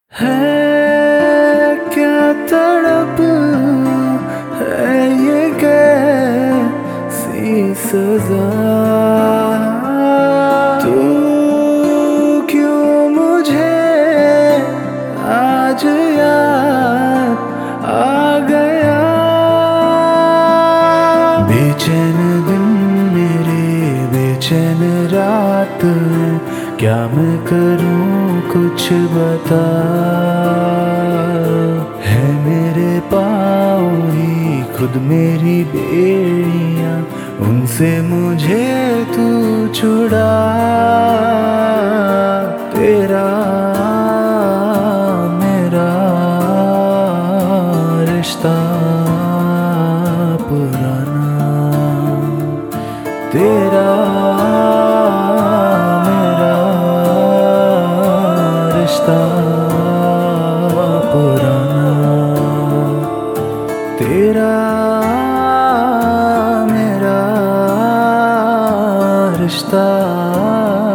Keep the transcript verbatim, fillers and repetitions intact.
है क्या तड़प है ये कैसी सजा। तू क्यों मुझे आज याद आ गया। बेचैन दिन मेरे बेचैन रात, क्या मैं करूं कुछ बता। है मेरे पाँव ही खुद मेरी बेड़ियां, उनसे मुझे तू छुड़ा। तेरा मेरा रिश्ता पुराना, तेरा पुराना, तेरा मेरा रिश्ता